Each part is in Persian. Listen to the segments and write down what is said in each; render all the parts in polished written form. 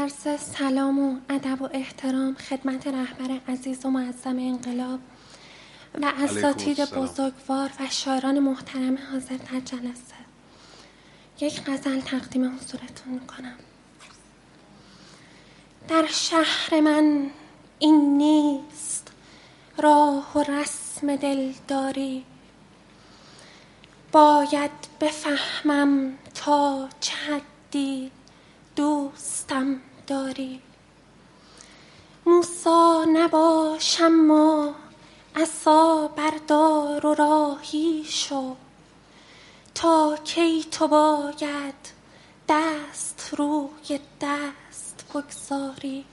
عرض سلام و ادب و احترام خدمت رهبر عزیز و معظم انقلاب و اساتید بزرگوار و شاعران محترم حاضر در جلسه. یک غزل تقدیم حضورتون میکنم. در شهر من این نیست راه و رسم دلداری، باید بفهمم تا چه حدی دوستم داری. موسی نباش اما عصا بردار و راهی شو، تا کی تو باید دست روی دست بگذاری.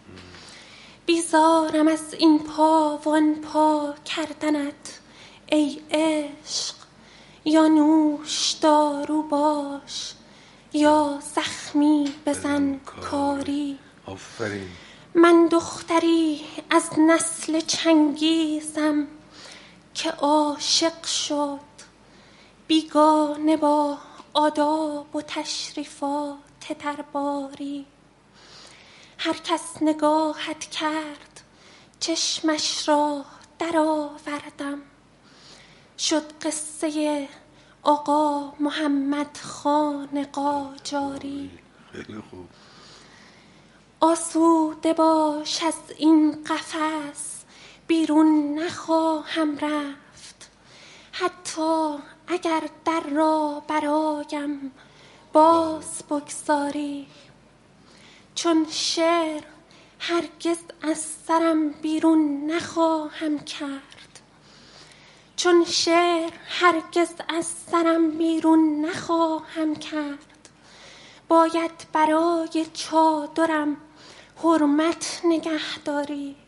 بیزارم از این پا و آن پا کردنت ای عشق، یا نوش دارو باش یا زخمی بزن کاری. من دختری از نسل چنگیزم که عاشق شد، بیگانه با آداب و تشریفات درباری. هر کس نگاهت کرد چشمش را در آوردم، شد قصه آقا محمد خان قاجاری. خیلی خوب. آسوده باش از این قفس بیرون نخواهم رفت، حتی اگر در را برایم باز بگذاری. چون شعر هرگز از سرم بیرون نخواهم کرد، چون شعر هرگز از سرم بیرون نخواهم کرد. باید برای چادرم حرمت نگهداری.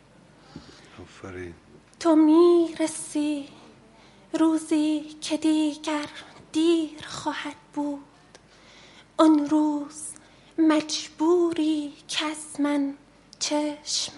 تو میرسی روزی که دیگر دیر خواهد بود، آن روز مجبوری که از من چشم